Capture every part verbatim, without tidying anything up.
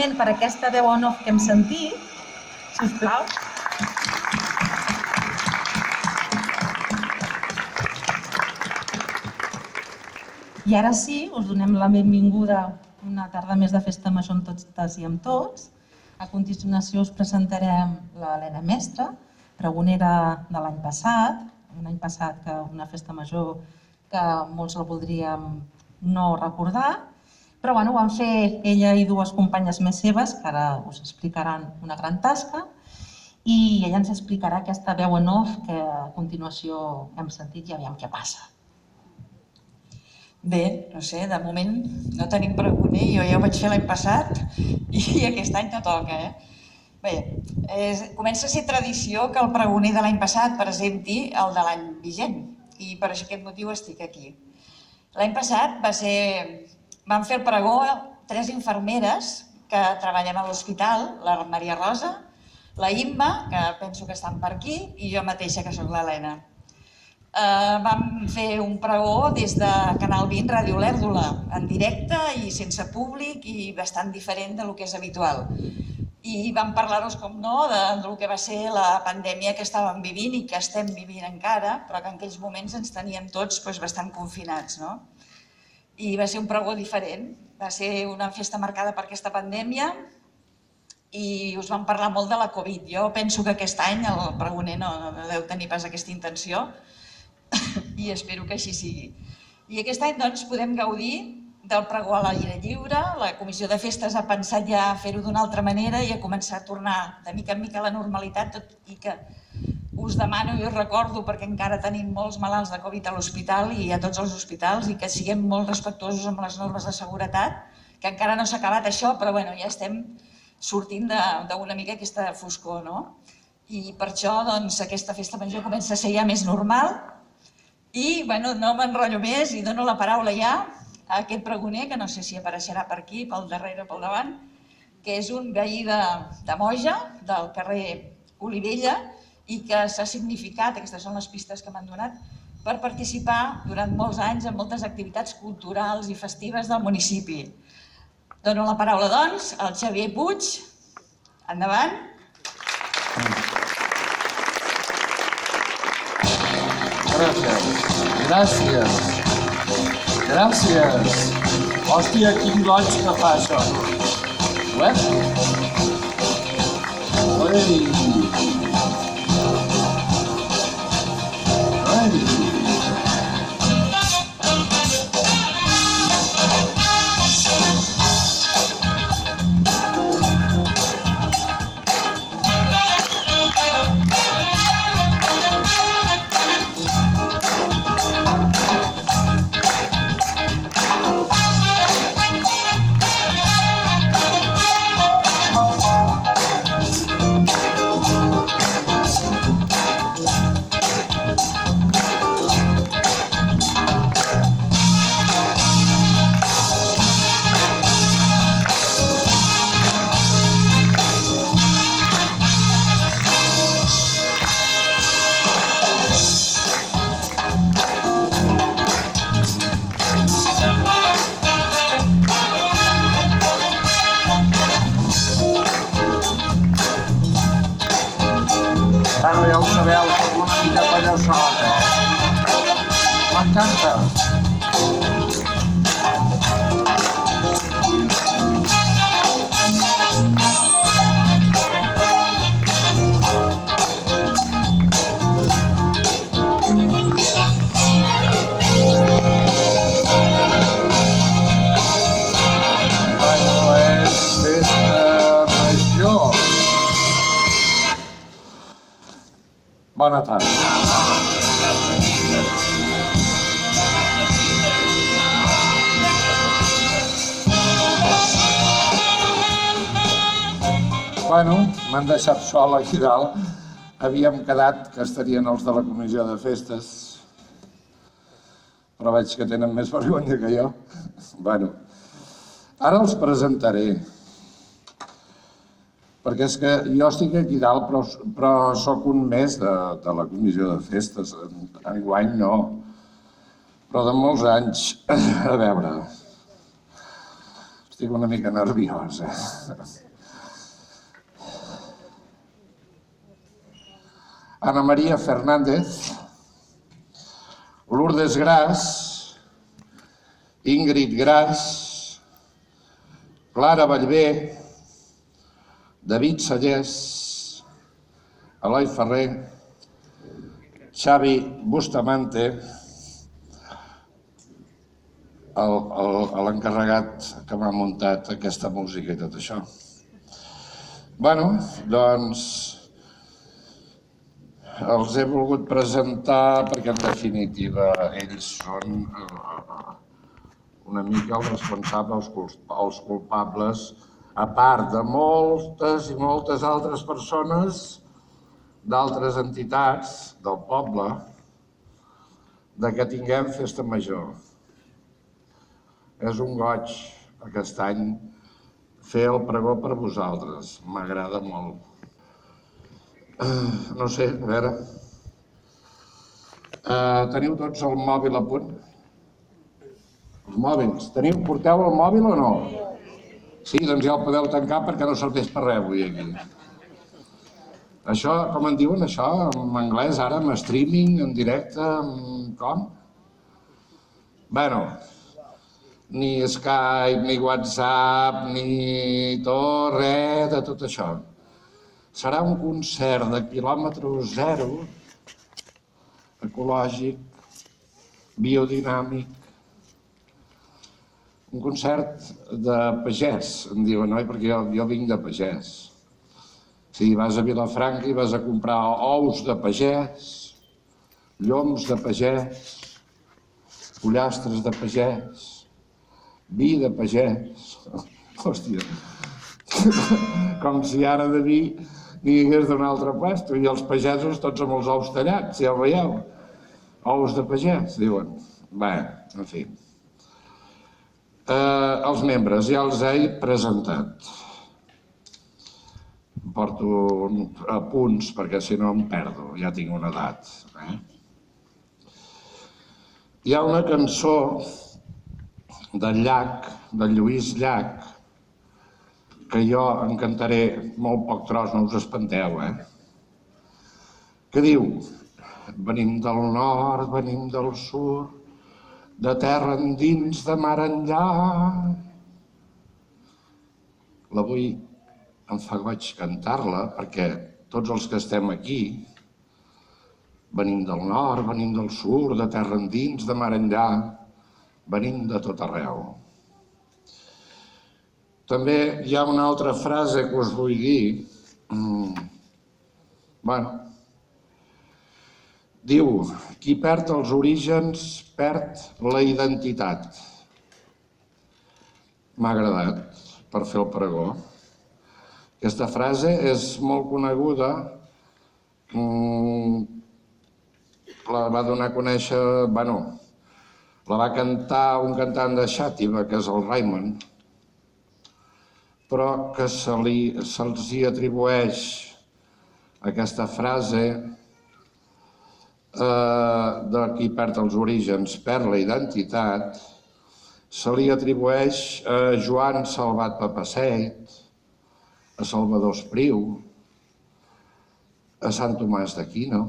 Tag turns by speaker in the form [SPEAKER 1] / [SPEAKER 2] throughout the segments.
[SPEAKER 1] aplaudiment per aquesta veu en off que hem sentit, sisplau. I ara sí, us donem la benvinguda una tarda més de Festa Major amb totes i amb tots. A continuació us presentarem l'Helena Mestre, pregonera de l'any passat, un any passat que una Festa Major que molts la voldríem no recordar, però bueno, ho van fer ella i dues companyes més seves, que ara us explicaran una gran tasca, i ella ens explicarà aquesta veu en off que a continuació hem sentit i aviam què passa.
[SPEAKER 2] Bé, no sé, de moment no tenim pregoner, jo ja ho vaig fer l'any passat i aquest any no toca. Bé, comença a ser tradició que el pregoner de l'any passat presenti el de l'any vigent i per aquest motiu estic aquí. L'any passat van fer el pregó tres infermeres que treballem a l'hospital, la Maria Rosa, la Imma, que penso que estan per aquí, i jo mateixa, que soc l'Helena. Vam fer un pregó des de Canal vint, Ràdio Olèrdola, en directe i sense públic i bastant diferent del que és habitual. I vam parlar-nos, com no, del que va ser la pandèmia que estàvem vivint i que estem vivint encara, però que en aquells moments ens teníem tots bastant confinats. I va ser un pregó diferent, va ser una festa marcada per aquesta pandèmia i us vam parlar molt de la Covid. Jo penso que aquest any el pregoner no deu tenir pas aquesta intenció, i espero que així sigui. I aquest any doncs podem gaudir del pregó a l'aire lliure, la Comissió de Festes ha pensat ja fer-ho d'una altra manera i ha començat a tornar de mica en mica a la normalitat, tot i que us demano i us recordo, perquè encara tenim molts malalts de Covid a l'hospital i a tots els hospitals, i que siguem molt respectuosos amb les normes de seguretat, que encara no s'ha acabat això, però ja estem sortint d'una mica aquesta foscor. I per això aquesta festa major comença a ser ja més normal. I no m'enrotllo més i dono la paraula ja a aquest pregoner, que no sé si apareixerà per aquí, pel darrere o pel davant, que és un veí de Moja, del carrer Olivella, i que s'ha significat, aquestes són les pistes que m'han donat, per participar durant molts anys en moltes activitats culturals i festives del municipi. Dono la paraula, doncs, al Xavier Puig. Endavant.
[SPEAKER 3] Gràcies, gràcies, gràcies. Hòstia, quin goig que fa això. Uep. Ui. Ui. Ara ja ho sabeu, com una mica pallassota. M'encanta. Bueno, és festa major. Bona tarda. Bueno, m'han deixat sol aquí dalt. Havíem quedat que estarien els de la comissió de festes, però veig que tenen més vergonya que jo. Bueno, ara els presentaré, perquè és que jo estic aquí dalt, però sóc un més de la comissió de festes. Enguany no, però de molts anys. A veure, Estic una mica nerviós, eh? Ana Maria Fernández, Lourdes Gras, Ingrid Gras, Clara Ballbé, David Sallés, Eloi Ferrer, Xavi Bustamante, l'encarregat que m'ha muntat aquesta música i tot això. Bé, doncs els he volgut presentar perquè en definitiva ells són una mica els responsables, els culpables, a part de moltes i moltes altres persones d'altres entitats del poble, de que tinguem festa major. És un goig aquest any fer el pregó per vosaltres, m'agrada molt. No sé, a veure... Teniu tots el mòbil a punt? Els mòbils. Teniu, porteu el mòbil o no? Sí, doncs ja el podeu tancar perquè no serveix per res avui aquí. Això, com en diuen això, en anglès, ara, en streaming, en directe, com? Bueno, ni Skype, ni WhatsApp, ni tot, res de tot això. Serà un concert de quilòmetre zero, ecològic, biodinàmic, un concert de pagès, em diuen, oi? Perquè jo, jo vinc de pagès. Si vas a Vilafranca i vas a comprar ous de pagès, lloms de pagès, pollastres de pagès, vi de pagès. Hòstia, com si ara de vi n'hi hagués d'un altre puesto, i els pagesos tots amb els ous tallats, ja ho veieu. Ous de pagès, diuen. Bé, en fi. Els membres ja els he presentat. Porto apunts perquè si no em perdo, ja tinc una edat. Hi ha una cançó del Llach, del Lluís Llach, que jo en cantaré molt poc tros, no us espanteu, eh? Que diu: venim del nord, venim del sud, de terra endins, de mar enllà. La vull em fa goig cantar-la perquè tots els que estem aquí venim del nord, venim del sud, de terra endins, de mar enllà, venim de tot arreu. També hi ha una altra frase que us vull dir. Bueno, diu: qui perd els orígens perd la identitat. M'ha agradat per fer el pregó. Aquesta frase és molt coneguda, la va donar a conèixer, bueno, la va cantar un cantant de Xàtiva, que és el Raymond, però que se'ls hi atribueix aquesta frase de qui perd els orígens perd la identitat, se li atribueix a Joan Salvat Papasseit, a Salvador Espriu, a Sant Tomàs d'Aquino.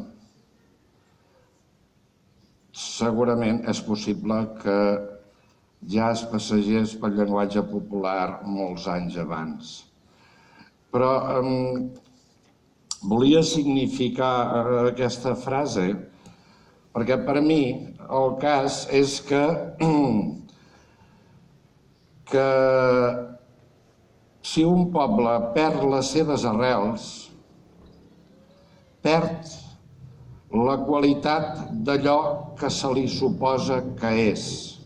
[SPEAKER 3] Segurament és possible que ja es passegés pel llenguatge popular molts anys abans. Però volia significar aquesta frase perquè per mi el cas és que que si un poble perd les seves arrels, perd la qualitat d'allò que se li suposa que és,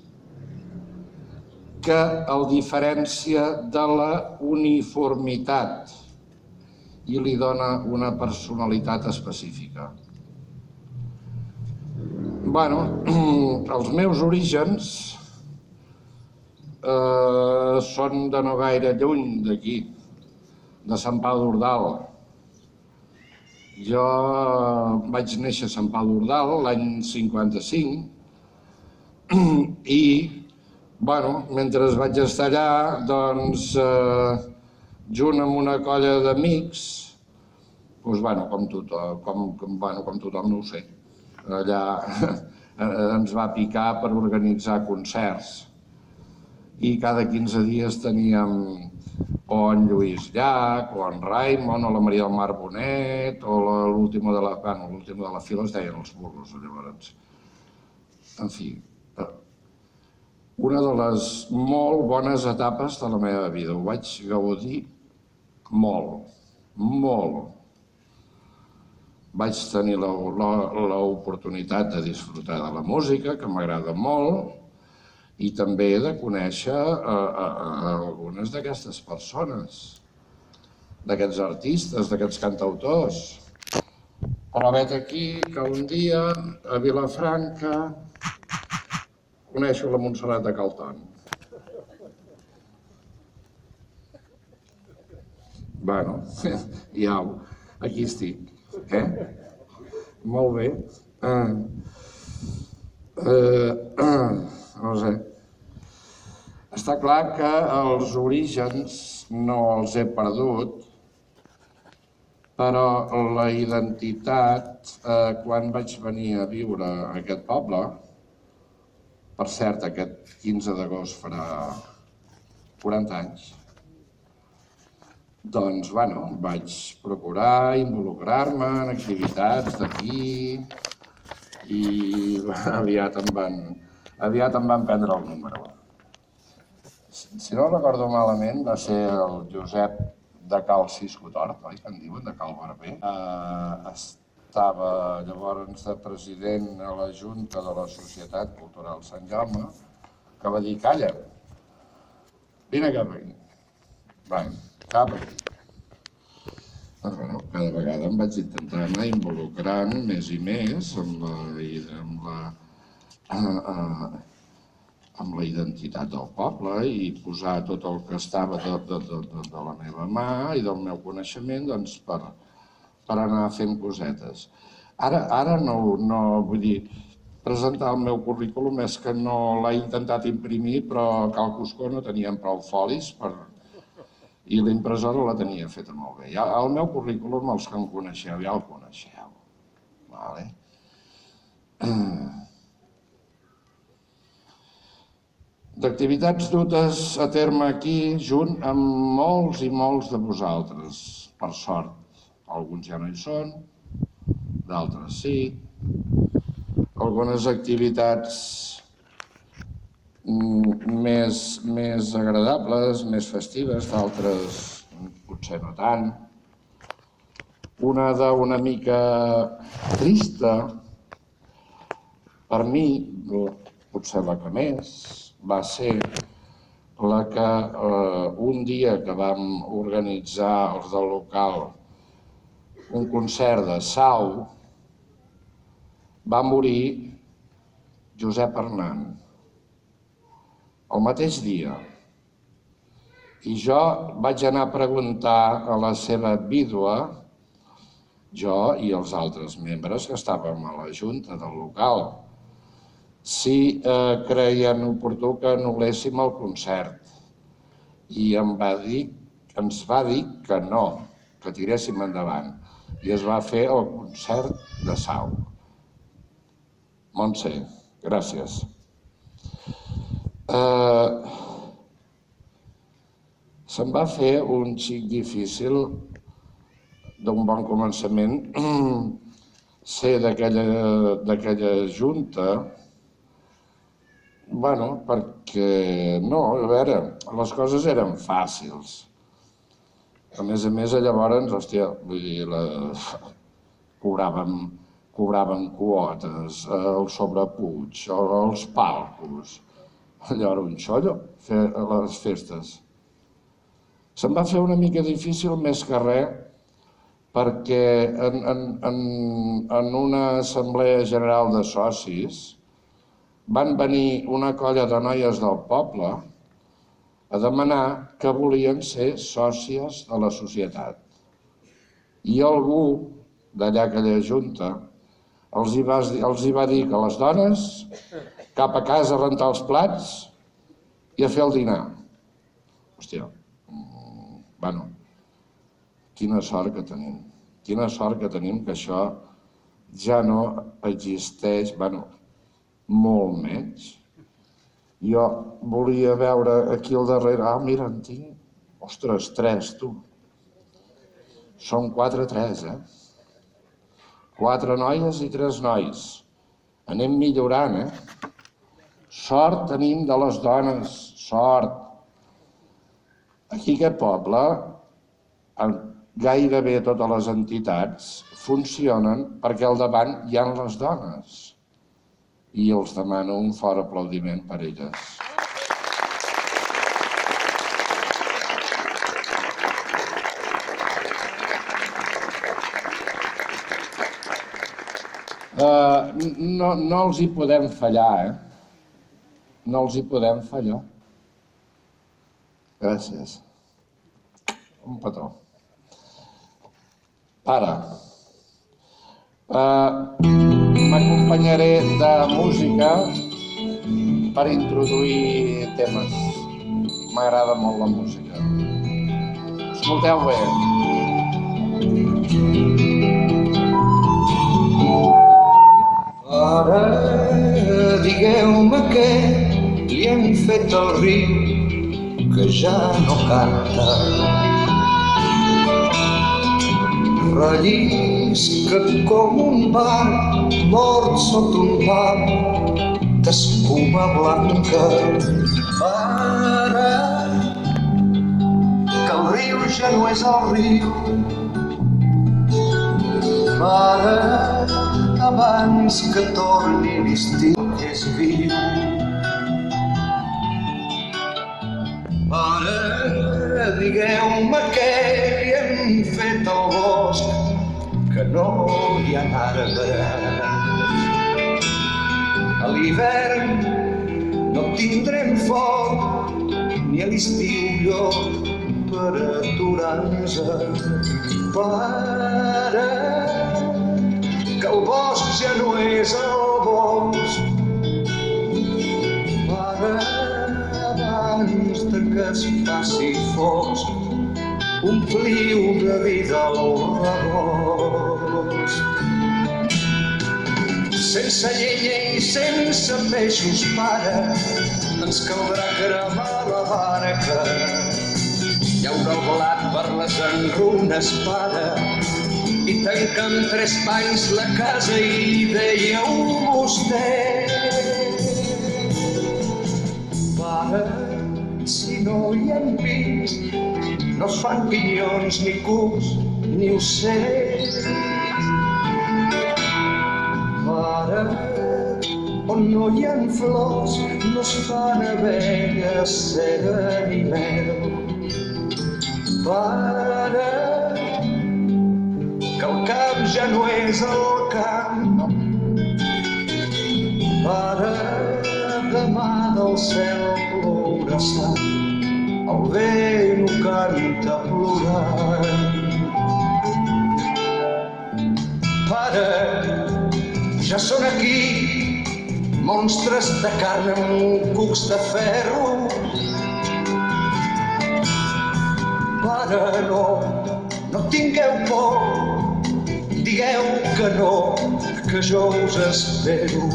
[SPEAKER 3] que el diferencia de la uniformitat i li dona una personalitat específica. Bueno, els meus orígens són de no gaire lluny d'aquí, de Sant Pau d'Ordal. Jo vaig néixer a Sant Pau d'Ordal l'any cinquanta-cinc i Bueno, mentre vaig estar allà, doncs, junt amb una colla d'amics, doncs, bueno, com tothom, com, com, bueno, com tothom no ho sé, allà ens va picar per organitzar concerts. I cada quinze dies teníem o en Lluís Llach, o en Raimon, o la Maria del Mar Bonet, o l'última de la... Bueno, l'última de la fila es deien els burros, llavors. En fi, una de les molt bones etapes de la meva vida. Ho vaig gaudir molt, molt. Vaig tenir l'oportunitat de disfrutar de la música, que m'agrada molt, i també de conèixer algunes d'aquestes persones, d'aquests artistes, d'aquests cantautors. Però vet aquí que un dia, a Vilafranca, coneixo la Montserrat de Calton. Bueno, ja, aquí estic. Eh? Molt bé. Uh, uh, uh, no sé. Està clar que els orígens no els he perdut, però la identitat, eh, quan vaig venir a viure a aquest poble, per cert, aquest quinze d'agost farà quaranta anys, doncs, bueno, vaig procurar involucrar-me en activitats d'aquí i aviat em van, aviat em van prendre el número. Si no recordo malament, va ser el Josep de Cal Ciscotort, oi, que en diuen, de Cal Barber. Eh, estava llavors de president a la Junta de la Societat Cultural Sant Jaume, que va dir, calla, vine cap aquí. Va, cap aquí. Doncs, bueno, cada vegada em vaig intentar anar involucrant més i més amb la, amb la, uh, uh, amb la identitat del poble i posar tot el que estava de, de, de, de, de la meva mà i del meu coneixement, doncs, per, per anar fent cosetes. Ara, ara no, no, vull dir, presentar el meu currículum és que no l'he intentat imprimir, però Cal Cuscó no teníem prou folis per... i la impressora la tenia feta molt bé. Ja, el meu currículum, els que em coneixeu, ja el coneixeu. Vale? D'activitats dutes a terme aquí, junt amb molts i molts de vosaltres, per sort. Alguns ja no hi són, d'altres sí. Algunes activitats més, més agradables, més festives, d'altres potser no tant. Una d'una mica trista, per mi, potser la que més, va ser la que eh, un dia que vam organitzar els del local un concert de Sau, va morir Josep Hernán el mateix dia. I jo vaig anar a preguntar a la seva vídua, jo i els altres membres que estàvem a la junta del local, si eh, creien oportú que anul·léssim el concert. I em va dir, ens va dir que no, que tiréssim endavant. I es va fer el concert de Sau. Montse, gràcies. Eh, se'm va fer un xic difícil d'un bon començament ser d'aquella junta. Bueno, perquè no, a veure, les coses eren fàcils. A més a més, llavors, hòstia, vull dir, la... cobràvem, cobràvem quotes, el sobrepuig, els palcos. Allò era un xollo, fer les festes. Se'm va fer una mica difícil, més que res, perquè en, en, en, en una assemblea general de socis van venir una colla de noies del poble a demanar que volien ser sòcies de la societat. I algú d'allà aquella junta els hi, va, els hi va dir que les dones cap a casa a rentar els plats i a fer el dinar. Hòstia, bueno, quina sort que tenim. Quina sort que tenim que això ja no existeix, bueno, molt menys. Jo volia veure aquí al darrere, ah, mira, en tinc, ostres, tres, tu. Són quatre, tres, eh? Quatre noies i tres nois. Anem millorant, eh? Sort tenim de les dones, sort. Aquí a aquest poble, gairebé totes les entitats funcionen perquè al davant hi ha les dones. I els demano un fort aplaudiment per elles. Uh, no, no els hi podem fallar, eh? No els hi podem fallar. Gràcies. Un petó. Pare, uh, m'acompanyaré de música per introduir temes. M'agrada molt la música. Escolteu bé.
[SPEAKER 4] Ara digueu-me què li hem fet al riu que ja no canta. Rellisca com un bar mort sota un mar d'escuma blanca. Ara que el riu ja no és el riu, ara abans que torni l'estiu és viu. Ara digueu-me què li hem fet al bosc que no hi ha arbres. A l'hivern no tindrem foc ni a l'estiu lloc per aturar-nos. Pare, que el bosc ja no és el bosc. Pare, abans de que es faci fosc, ompliu de vida el rebost. Sense llenya i sense peixos, pare, ens caldrà cremar la barca. Hi haurà el blat per les enrunes, pare, i tanca amb tres panys la casa i veieu vostè. Pare, si no hi ha pins, no es fan pinyons, ni cucs, ni ocells. Pare, on no hi ha flors, no es fan abelles, cera ni mel. Pare, que el camp ja no és el camp. Pare, demà del cel plourà sang, el vent ho canta plorant. Pare, ja són aquí monstres de carn amb cucs de ferro. Pare, no, no tingueu por, digueu que no, que jo us espero.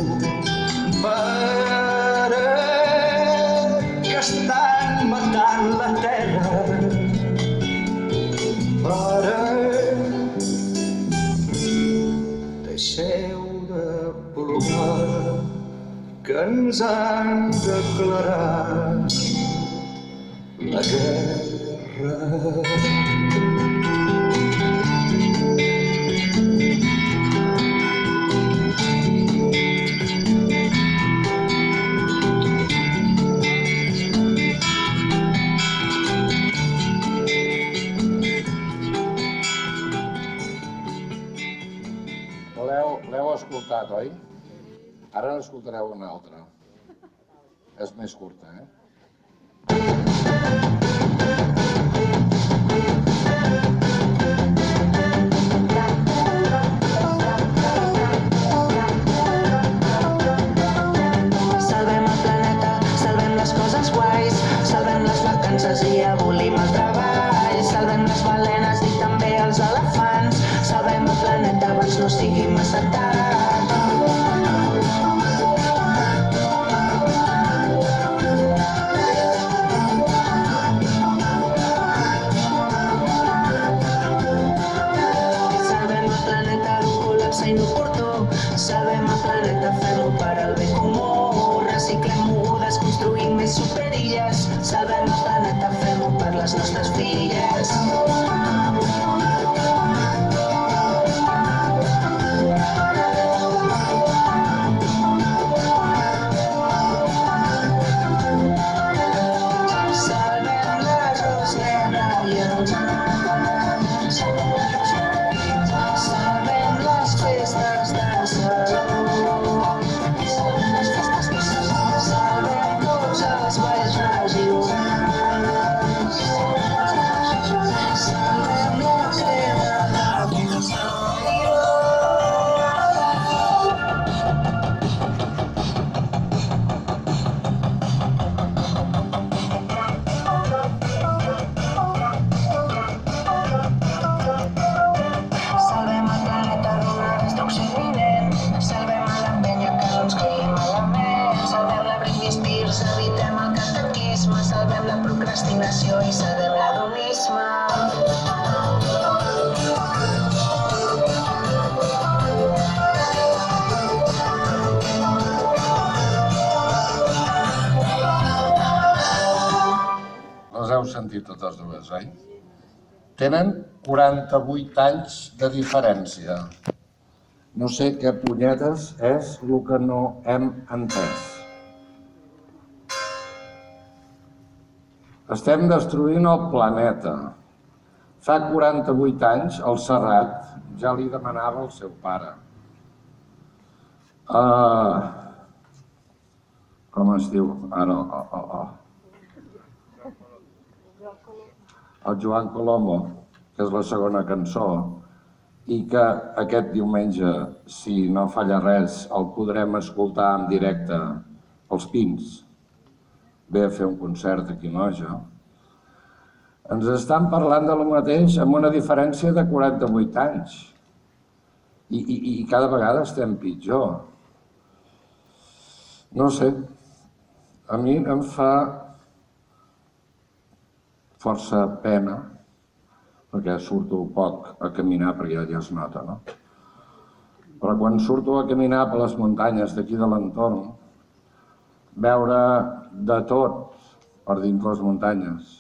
[SPEAKER 4] Pare, que estan matant la terra. Pare, deixeu de plorar, que ens han declarat la guerra.
[SPEAKER 3] L'heu escoltat, oi? Ara n'escoltareu una altra. És més curta, eh?
[SPEAKER 5] Salvem el planeta, salvem les coses guais. balenes i també els elefants. Salvem el planeta abans no sigui massa tard. Salvem el planeta d'un col·lapse inoportú. Salvem el planeta, fem-ho per al bé comú. Reciclem mogudes, construïm més superilles. Salvem el planeta, fem-ho per les nostres filles. Salvem l'arròs negre i els ous. Salvem les festes de salut. Salvem tots els balls regionals. Salvem la crema de Montserrat. Salvem el planeta d'una destrucció imminent. Salvem a l'empenya que no ens caigui malament. Salvem la Britney Spears, evitem el catequisme. Salvem la procrastinació i salvem l'adonisme.
[SPEAKER 3] Les heu sentit totes dues, oi? Tenen quaranta-vuit anys de diferència. No sé què punyetes és el que no hem entès. Estem destruint el planeta. Fa quaranta-vuit anys, el Serrat ja li demanava al seu pare. Uh, com es diu? Ara, oh, oh, oh. El Joan Colomo, que és la segona cançó, i que aquest diumenge, si no falla res, el podrem escoltar en directe als Pins. Ve a fer un concert aquí a Noja. Ens estan parlant de lo mateix amb una diferència de quaranta-vuit anys. I, i, i cada vegada estem pitjor. No sé, a mi em fa força pena, perquè surto poc a caminar, perquè ja es nota, no? Però quan surto a caminar per les muntanyes d'aquí de l'entorn, veure de tot per dins les muntanyes,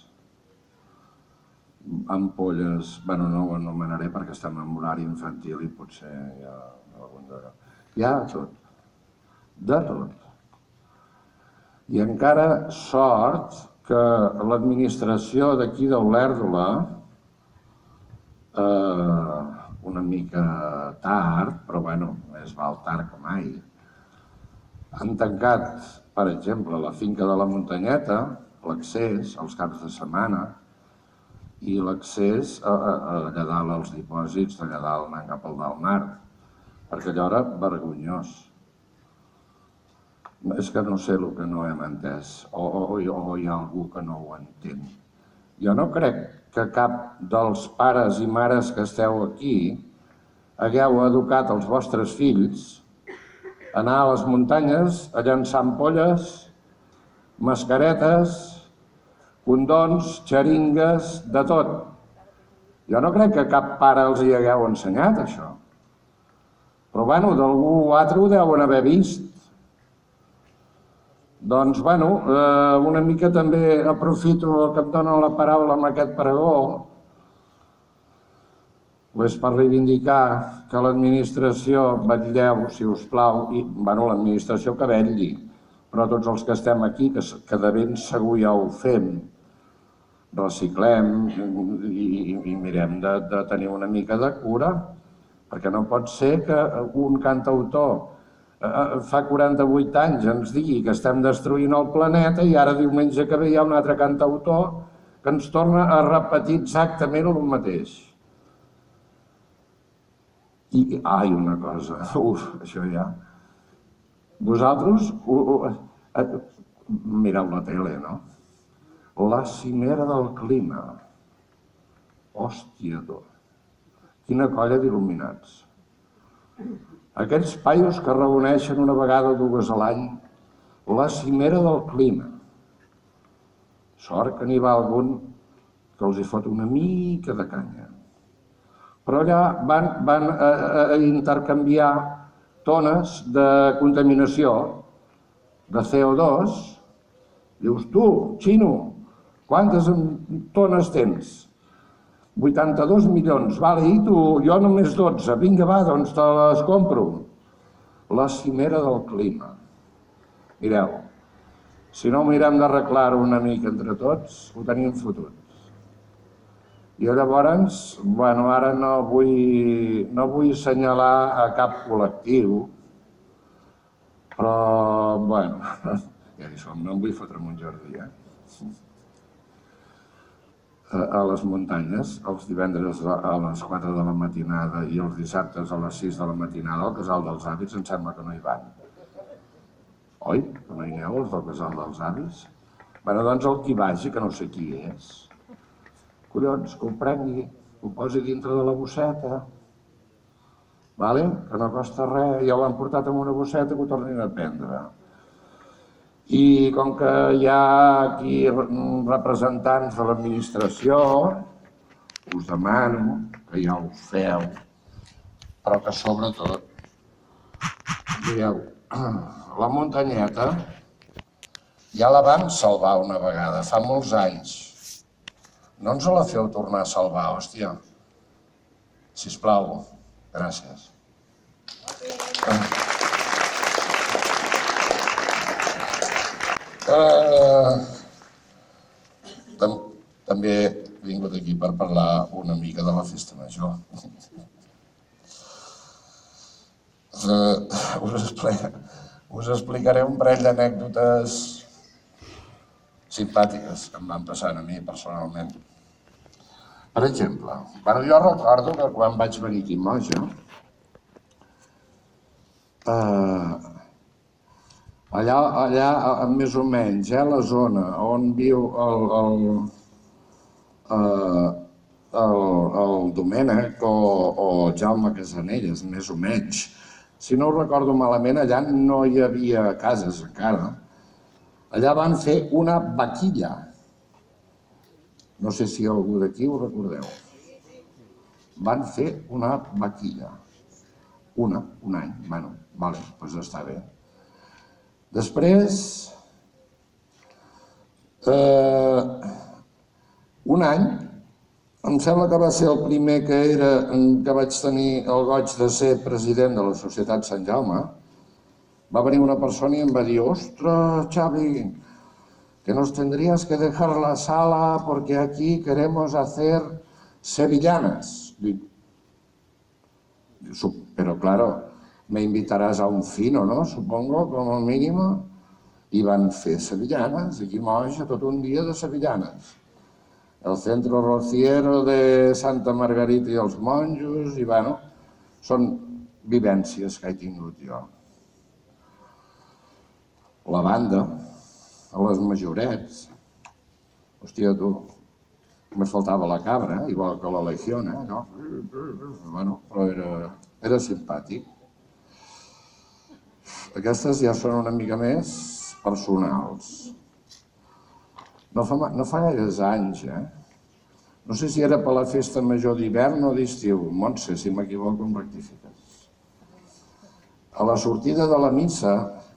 [SPEAKER 3] ampolles, bueno, no ho anomenaré perquè estem en horari infantil i potser hi ha algun de... Hi ha de tot, de tot. I encara sort que l'administració d'aquí d'Olèrdola, eh, una mica tard, però bueno, més val tard que mai, han tancat, per exemple, la finca de la Muntanyeta, l'accés als caps de setmana, i l'accés allà dalt als dipòsits, allà dalt anant cap al del Mar, perquè allò era vergonyós. És que no sé el que no hem entès, o, o, o hi ha algú que no ho entén. Jo no crec que cap dels pares i mares que esteu aquí hagueu educat els vostres fills a anar a les muntanyes a llançar ampolles, mascaretes, condons, xeringues, de tot. Jo no crec que cap pare els hi hagueu ensenyat, això. Però, bueno, d'algú altre ho deuen haver vist. Doncs, bueno, eh, una mica també aprofito que em donen la paraula amb aquest pregó, és per reivindicar que l'administració vetlleu, si us plau, i, bueno, l'administració que vetlli, però tots els que estem aquí, que, que de ben segur ja ho fem, reciclem i, i, i mirem de, de tenir una mica de cura, perquè no pot ser que un cantautor fa quaranta-vuit anys ens digui que estem destruint el planeta i ara diumenge que ve hi ha un altre cantautor que ens torna a repetir exactament el mateix. I, ai, una cosa, uf, això ja... Vosaltres uh, uh, mireu la tele, no? La cimera del clima. Hòstia, tu. Quina colla d'il·luminats. Aquells paios que reuneixen una vegada o dues a l'any la cimera del clima. Sort que n'hi va algun que els hi fot una mica de canya. Però allà van, van a, a, a intercanviar tones de contaminació de C O dos. Dius, tu, xino, quantes tones tens? vuitanta-dos milions, vale, i tu, jo només dotze, vinga va, doncs te les compro. La cimera del clima. Mireu, si no mirem d'arreglar-ho una mica entre tots, ho tenim fotut. I llavors, bueno, ara no vull, no vull assenyalar a cap col·lectiu, però, bueno, ja hi som, no em vull fotre amb un jardí, eh? A les muntanyes, els divendres a les quatre de la matinada i els dissabtes a les sis de la matinada al Casal dels Avis em sembla que no hi van. Oi? Que no hi aneu, els del Casal dels Avis? Bé, doncs el qui vagi, que no sé qui és, collons, que ho prengui, que ho posi dintre de la bosseta, vale? Que no costa res, ja ho han portat en una bosseta que ho tornin a prendre. I com que hi ha aquí representants de l'administració, us demano que ja ho feu, però que sobretot, mireu, la muntanyeta ja la vam salvar una vegada, fa molts anys. No ens la feu tornar a salvar, hòstia. Sisplau, gràcies. Uh, tam també he vingut aquí per parlar una mica de la festa major. uh, us, explica, us explicaré un parell d'anècdotes simpàtiques que em van passar a mi personalment. Per exemple, bueno, jo recordo que quan vaig venir aquí a Moja, uh, Allà, allà, més o menys, eh, la zona on viu el, el, el, el Domènec o, o Jaume Casanelles, més o menys. Si no ho recordo malament, allà no hi havia cases encara. Allà van fer una vaquilla. No sé si algú d'aquí ho recordeu. Van fer una vaquilla. Una, un any. Bueno, vale, doncs està bé. Després, eh, un any, em sembla que va ser el primer que era que vaig tenir el goig de ser president de la Societat Sant Jaume, va venir una persona i em va dir, ostres, Xavi, que nos tendrías que dejar la sala porque aquí queremos hacer sevillanas. Dic, pero claro, me invitarás a un fino, ¿no? Supongo, como mínimo. I van fer sevillanes, aquí a Moja, tot un dia de sevillanes. El Centro Rociero de Santa Margarita i els monjos, i bueno, són vivències que he tingut jo. La banda, a les majorets, hòstia, tu, només faltava la cabra, igual que la Legión, eh? No? Bueno, però era, era simpàtic. Aquestes ja són una mica més personals. No fa, no fa gaires anys, eh? No sé si era per la festa major d'hivern o d'estiu. Montse, si m'equivoco, em rectifiques. A la sortida de la missa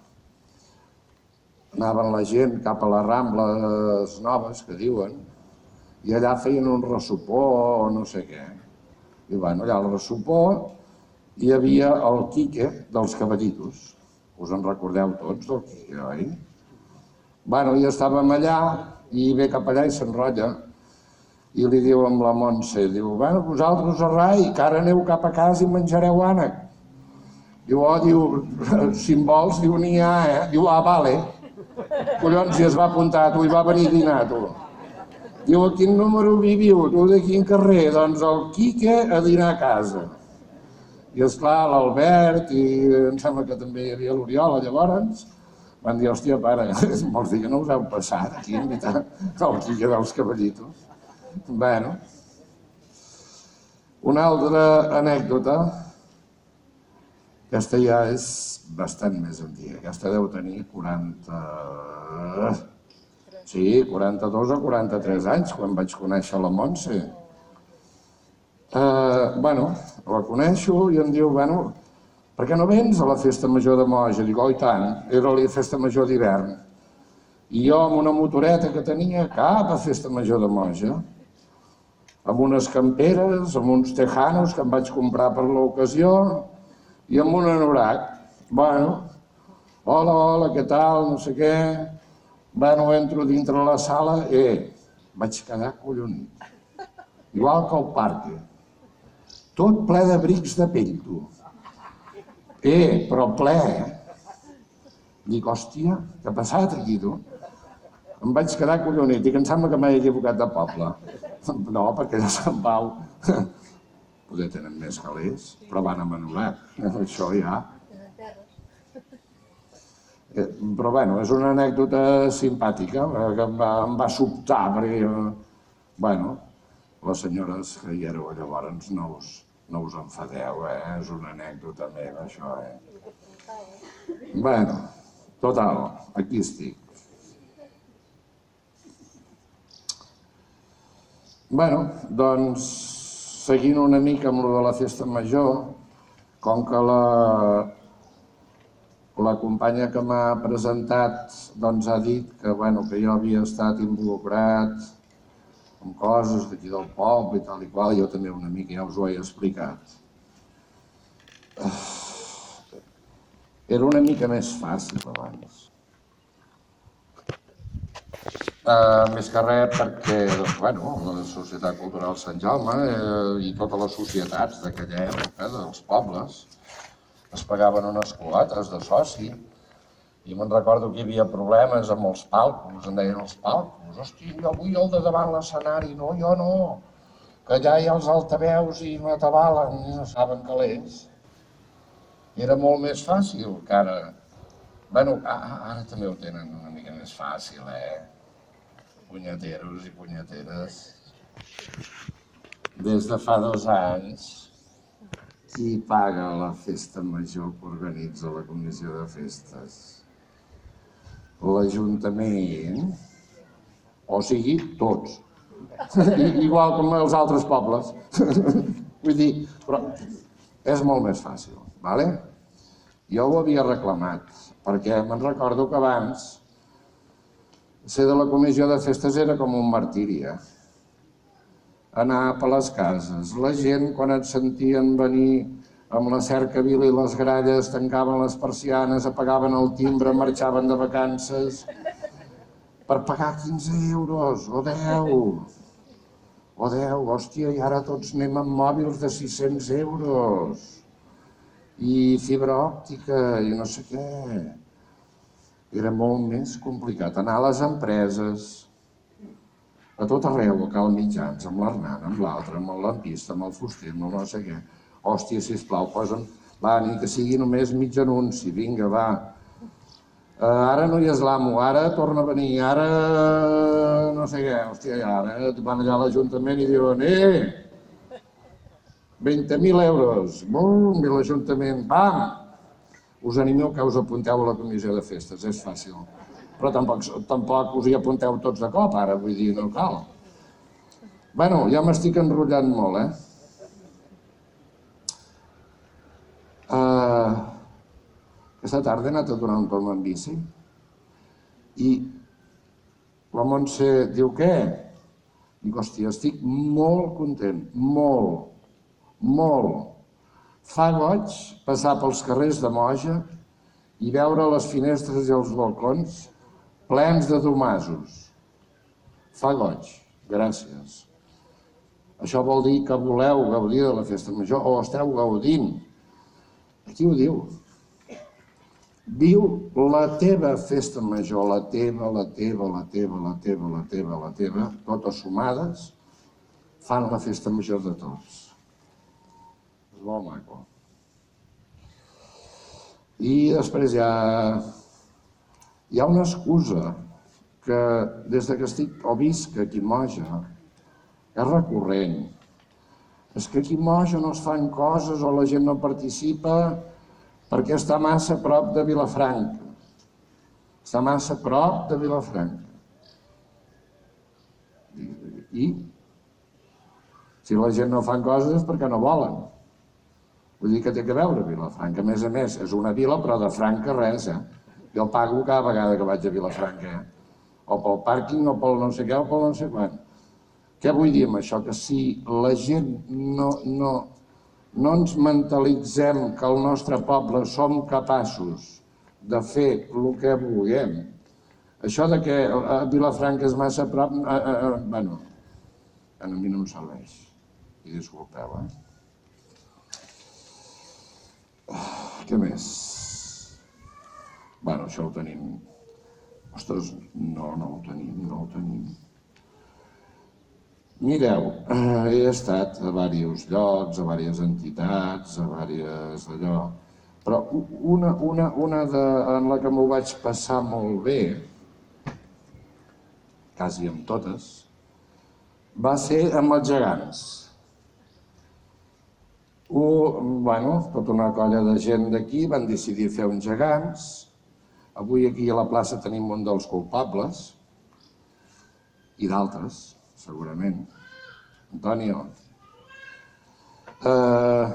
[SPEAKER 3] anaven la gent cap a les Rambles Noves, que diuen, i allà feien un ressopó o no sé què. I bueno, allà al ressopó hi havia el Quique dels Cavallitos. Us en recordeu tots del Quique, oi? Bueno, i estàvem allà, i ve cap allà i s'enrotlla, i li diu amb la Montse, diu, bueno, vosaltres a rai, que ara aneu cap a casa i menjareu ànec. Diu, oh, diu, si en vols, diu, n'hi ha, eh? Diu, ah, vale. Collons, i es va apuntar, tu, i va venir a dinar, tu. Diu, a quin número viviu, tu, de quin carrer? Doncs el Quique a dinar a casa. I esclar, l'Albert, i em sembla que també hi havia l'Oriola, llavors, van dir, hòstia, pare, molts dies no us heu passat aquí a invitar el Quique dels Cavallitos. Bueno, Una altra anècdota, aquesta ja és bastant més antiga, aquesta deu tenir quaranta... Sí, quaranta-dos o quaranta-tres anys, quan vaig conèixer la Montse. Uh, bueno, la coneixo i em diu, bueno, per què no vens a la festa major de Moja? Dic, oh, i tant, era la festa major d'hivern. I jo amb una motoreta que tenia cap a festa major de Moja, amb unes camperes, amb uns tejanos que em vaig comprar per l'ocasió i amb un anorac. Bueno, hola, hola, què tal, no sé què. Bueno, entro dintre la sala, eh, vaig quedar collonit. Igual que al parc. Tot ple de brics de pell, tu. Eh, però ple, eh? Dic, hòstia, què ha passat aquí, tu? Em vaig quedar collonit. Dic, em sembla que m'he equivocat de poble. No, perquè ja Sant Pau poder tenen més calés, però van amb anorac. Això ja... Però bueno, és una anècdota simpàtica que em va, em va sobtar perquè, bueno, les senyores que hi éreu llavors no us, no us enfadeu, eh? És una anècdota meva, això, eh? Bueno, total, aquí estic. Bueno, doncs, seguint una mica amb lo de la festa major, com que la... La companya que m'ha presentat doncs, ha dit que, bueno, que jo havia estat involucrat en coses d'aquí del poble i tal i qual, jo també una mica ja us ho he explicat. Era una mica més fàcil abans. Uh, més que res perquè, bueno, la Societat Cultural Sant Jaume eh, i totes les societats d'aquella època, dels pobles, es pagaven unes quotes de soci i me'n recordo que hi havia problemes amb els palcos, em deien els palcos, hòstia, jo vull el de davant l'escenari, no, jo no, que allà hi ha els altaveus i m'atabalen, i no saben calés. Era molt més fàcil que ara. Bueno, ara també ho tenen una mica més fàcil, eh? Punyeteros i punyeteres. Des de fa dos anys, qui paga la festa major que organitza la comissió de festes? L'Ajuntament, o sigui, tots. Igual com els altres pobles. Vull dir, però és molt més fàcil, vale? Jo ho havia reclamat, perquè me'n recordo que abans ser de la comissió de festes era com un martiri, eh? Anar per les cases. La gent, quan et sentien venir amb la cercavila i les gralles, tancaven les persianes, apagaven el timbre, marxaven de vacances per pagar quinze euros o deu. O deu, hòstia, i ara tots anem amb mòbils de sis-cents euros. I fibra òptica i no sé què. Era molt més complicat. Anar a les empreses, a tot arreu, a cal mitjans, amb l'Hernan, amb l'altre, amb el lampista, amb el fuster, amb el no sé què. Hòstia, sisplau, posa'm, va, ni que sigui només mig anunci, vinga, va. Uh, ara no hi és l'amo, ara torna a venir, ara no sé què, hòstia, ara van allà a l'Ajuntament i diuen, eh, vint mil euros, bum, i l'Ajuntament, pam! Us animeu que us apunteu a la comissió de festes, és fàcil. Però tampoc, tampoc us hi apunteu tots de cop, ara, vull dir, no cal. Bueno, ja m'estic enrotllant molt, eh? Uh, aquesta tarda he anat a donar un torn en bici i la Montse diu, què? Dic, hòstia, estic molt content, molt, molt. Fa goig passar pels carrers de Moja i veure les finestres i els balcons plens de domasos. Fa goig, gràcies. Això vol dir que voleu gaudir de la festa major o esteu gaudint. Aquí ho diu. Viu la teva festa major, la teva, la teva, la teva, la teva, la teva, la teva, totes sumades, fan la festa major de tots. És molt maco. I després hi ha, hi ha una excusa que des que estic o visc aquí a Moja és recurrent. és que aquí moja no es fan coses o la gent no participa perquè està massa a prop de Vilafranca. Està massa a prop de Vilafranca. I? Si la gent no fan coses és perquè no volen. Vull dir que té que veure Vilafranca. A més a més, és una vila, però de Franca res, eh? Jo pago cada vegada que vaig a Vilafranca, eh? O pel pàrquing, o pel no sé què, o pel no sé quan. Què vull dir amb això? Que si la gent no, no, no ens mentalitzem que al nostre poble som capaços de fer el que vulguem, això de que a Vilafranca és massa a prop, eh, eh, bueno, a mi no em serveix. I disculpeu, eh? Què més? Bueno, això ho tenim. Ostres, no, no ho tenim, no ho tenim. Mireu, eh, he estat a diversos llocs, a diverses entitats, a diverses allò, però una, una, una de, en la que m'ho vaig passar molt bé, quasi amb totes, va ser amb els gegants. Un, bueno, tota una colla de gent d'aquí van decidir fer uns gegants. Avui aquí a la plaça tenim un dels culpables i d'altres, segurament. Antonio. Uh,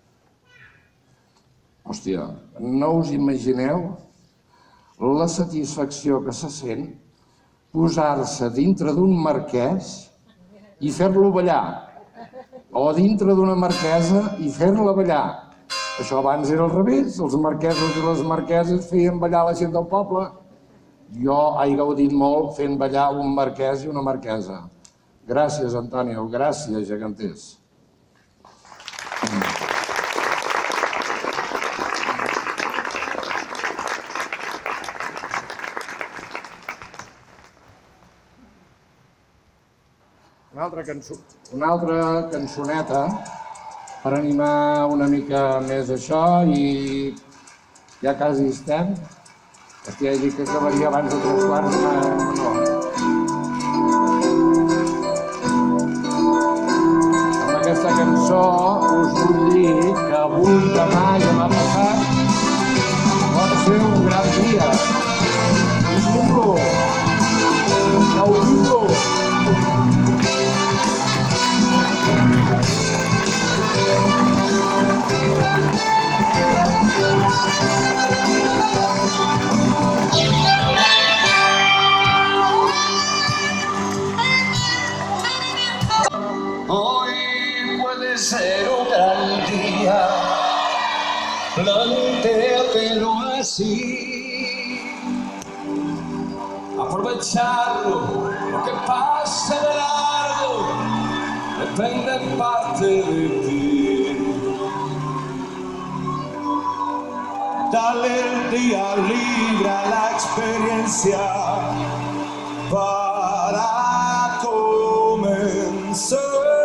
[SPEAKER 3] hòstia, no us imagineu la satisfacció que se sent posar-se dintre d'un marquès i fer-lo ballar. O dintre d'una marquesa i fer-la ballar. Això abans era al revés, els marquesos i les marqueses feien ballar la gent del poble. Jo he gaudit molt fent ballar un marquès i una marquesa. Gràcies, Antonio, gràcies, geganters. Una altra, cançó, una altra cançoneta per animar una mica més això i ja quasi estem. Hòstia, he dit que acabaria abans de tres quarts, no. Amb aquesta cançó us vull dir que avui, demà i demà passat pot ser un gran dia. Disfruto! Ja ho digo!
[SPEAKER 4] Hoy puede ser un gran día, plantéatelo así. Aprovecharlo, lo que pase de largo, depende en parte de ti. Dale el día libre a la experiencia para comenzar.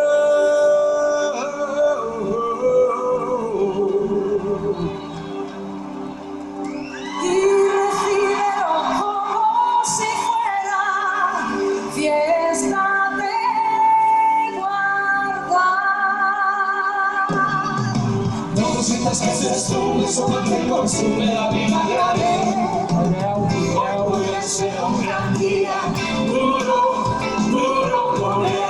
[SPEAKER 5] Y recíbelo como si fuera fiesta de guardar.
[SPEAKER 4] No sientas que seas tú, eso que consume la vida diaria. Hoy puede ser un gran día, duro, duro con él.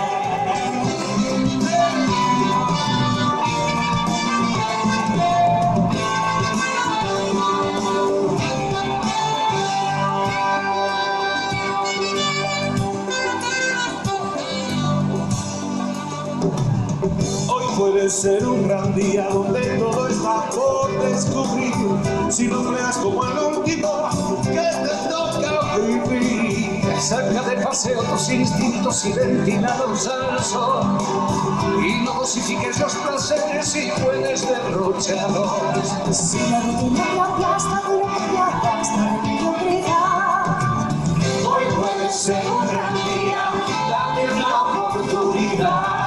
[SPEAKER 4] Hoy puede ser un gran día donde todo está por descubrir. Si no veas como el último que te toca vivir. Saca de paseo tus instintos y ventilados al sol. Y no dosifiques los placeres y puedes derrocharlos.
[SPEAKER 5] Si la rutina te aplasta, lo que te aplasta de mediocridad.
[SPEAKER 4] Hoy puede ser un gran día, dame una oportunidad.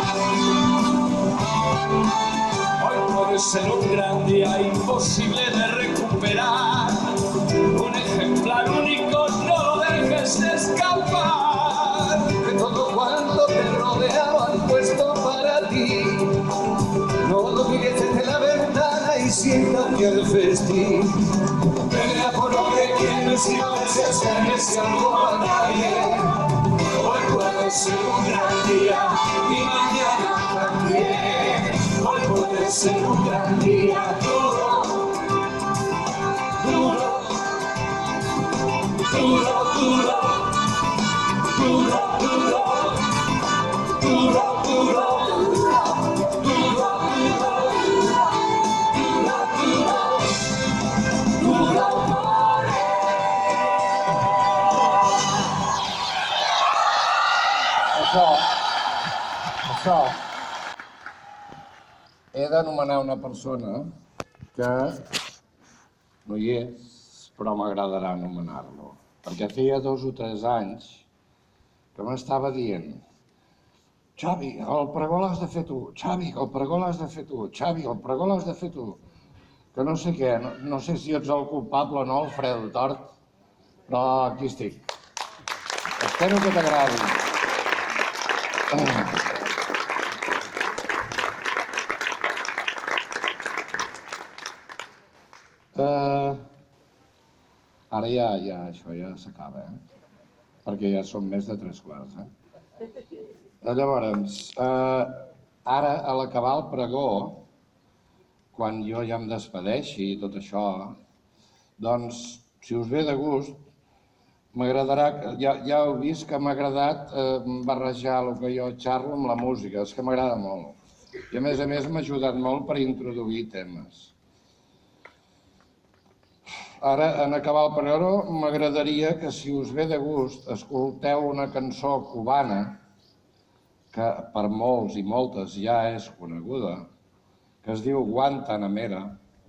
[SPEAKER 4] Hoy puede ser un gran día imposible de del festín. Pelea por lo que quieres y no desesperes si algo va bien. Hoy puede ser un gran día y mañana también. Hoy puede ser un gran día, duro, duro, duro, duro, duro, duro, duro, duro, duro, duro, duro, amore.
[SPEAKER 3] Això, això, he d'anomenar una persona que no hi és, però m'agradarà anomenar-lo, perquè feia dos o tres anys que m'estava dient Xavi, el pregó l'has de fer tu, Xavi, el pregó l'has de fer tu, Xavi, el pregó l'has de fer tu, que no sé què, no, no sé si ets el culpable o no, el fred tort, però aquí estic. Espero que t'agradi. Uh, ara ja, ja, això ja s'acaba, eh? Perquè ja són més de tres quarts, eh? Llavors, uh, ara a l'acabar el pregó, quan jo ja em despedeixi i tot això, doncs, si us ve de gust, m'agradarà, ja, ja heu vist que m'ha agradat eh, barrejar el que jo xarro amb la música, és que m'agrada molt. I a més a més m'ha ajudat molt per introduir temes. Ara, en acabar el pregó, m'agradaria que si us ve de gust escolteu una cançó cubana, que per molts i moltes ja és coneguda, que es diu Guantanamera.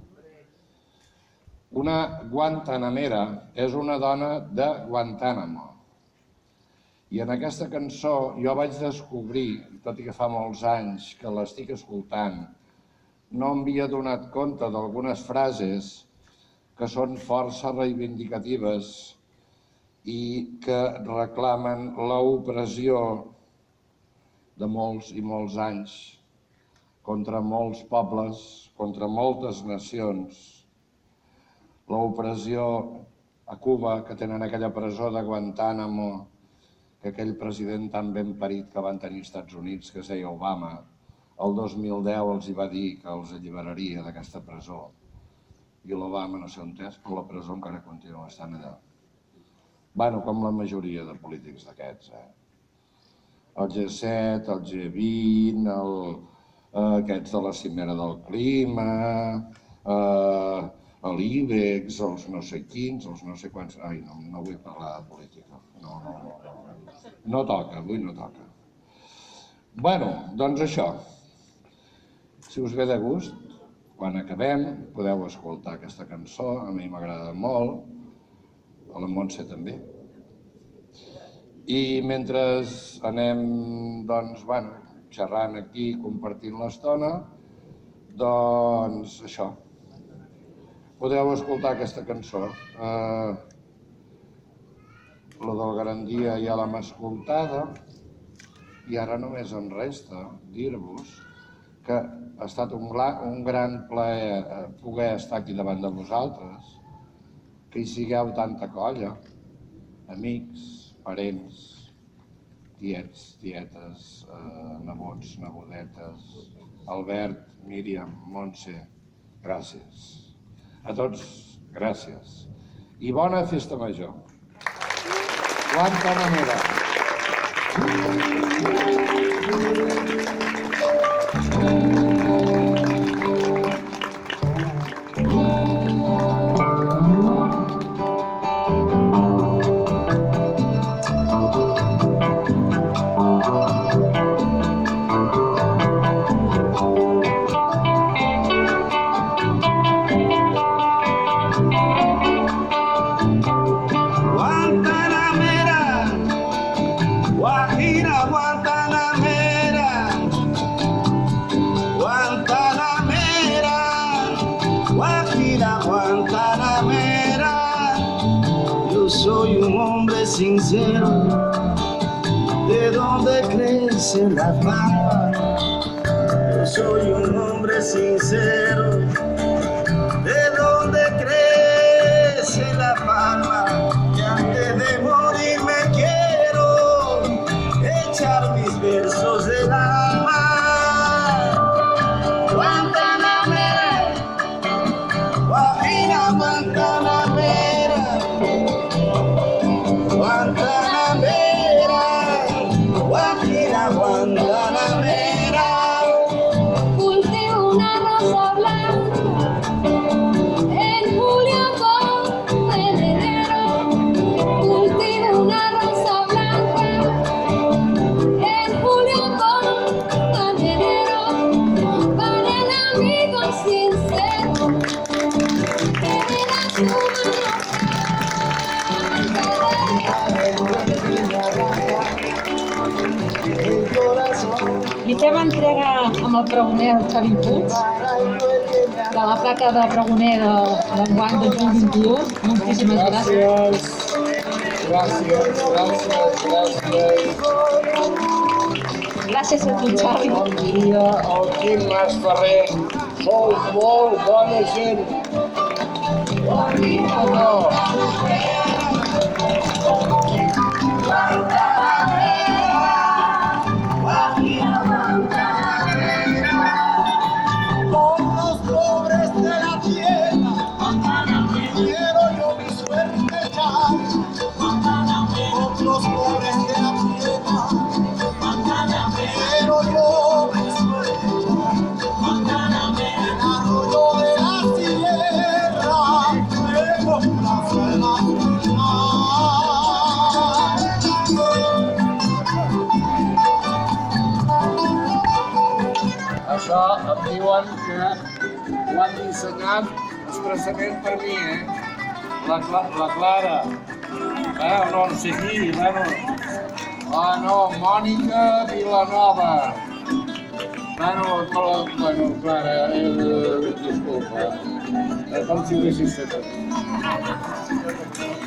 [SPEAKER 3] Una Guantanamera és una dona de Guantánamo. I en aquesta cançó jo vaig descobrir, tot i que fa molts anys que l'estic escoltant, no m'havia donat compte d'algunes frases que són força reivindicatives i que reclamen l'opressió de molts i molts anys contra molts pobles, contra moltes nacions. L'opressió a Cuba, que tenen aquella presó de Guantánamo, que aquell president tan ben parit que van tenir als Estats Units, que es deia Obama, el dos mil deu els hi va dir que els alliberaria d'aquesta presó. I l'Obama, no sé on és, però la presó encara continua estant allà. Bueno, com la majoria de polítics d'aquests, eh? El G set, el G vint, el, eh, aquests de la cimera del clima, eh, l'IBEX, els no sé quins, els no sé quants... Ai, no, no vull parlar de política. No, no, no. No toca, avui no toca. Bueno, doncs això. Si us ve de gust, quan acabem, podeu escoltar aquesta cançó, a mi m'agrada molt, a la Montse també. I mentre anem, doncs, bueno, xerrant aquí, compartint l'estona, doncs, això. Podeu escoltar aquesta cançó. Eh, la del Garandia ja l'hem escoltada i ara només em resta dir-vos que ha estat un, un gran plaer eh, poder estar aquí davant de vosaltres, que hi sigueu tanta colla, amics, parents, tiets, tietes, eh, nebots, nebodetes, Albert, Míriam, Montse, gràcies. A tots, gràcies. I bona festa major. Guantanamera.
[SPEAKER 5] Sincero, de donde crece la paz. Yo soy un hombre sincero, de donde
[SPEAKER 3] Guantanamera, Guantanamera, Guajira Guantanamera.
[SPEAKER 6] Cultivo una rosa blanca en julio con enero. Cultivo una rosa blanca en julio con enero. Para el amigo sincero que me da su mano.
[SPEAKER 1] Li fem entrega amb el pregoner del Xavi Puig, de la placa de pregoner de l'enguany dos mil vint-i-u. Moltíssimes gràcies.
[SPEAKER 3] Gràcies, gràcies, gràcies.
[SPEAKER 1] Gràcies a tu, Xavi.
[SPEAKER 3] Bon dia, el Quim Mas Ferrer. Sou molt bona gent. Bon dia, no. Con los pobres de la tierra, quiero yo mi suerte echar. Con los pobres de la tierra, quiero yo mi suerte echar. En el arroyo de la sierra, me complace la ciudad. Això em diuen que ho han dissenyat expressament per mi, eh? La, Cla la Clara. Eh, no, no sé qui, bueno. Ah, no, Mònica Vilanova. Bueno, no, bueno, Clara, eh, disculpa. Eh, com si ho haguessis fet.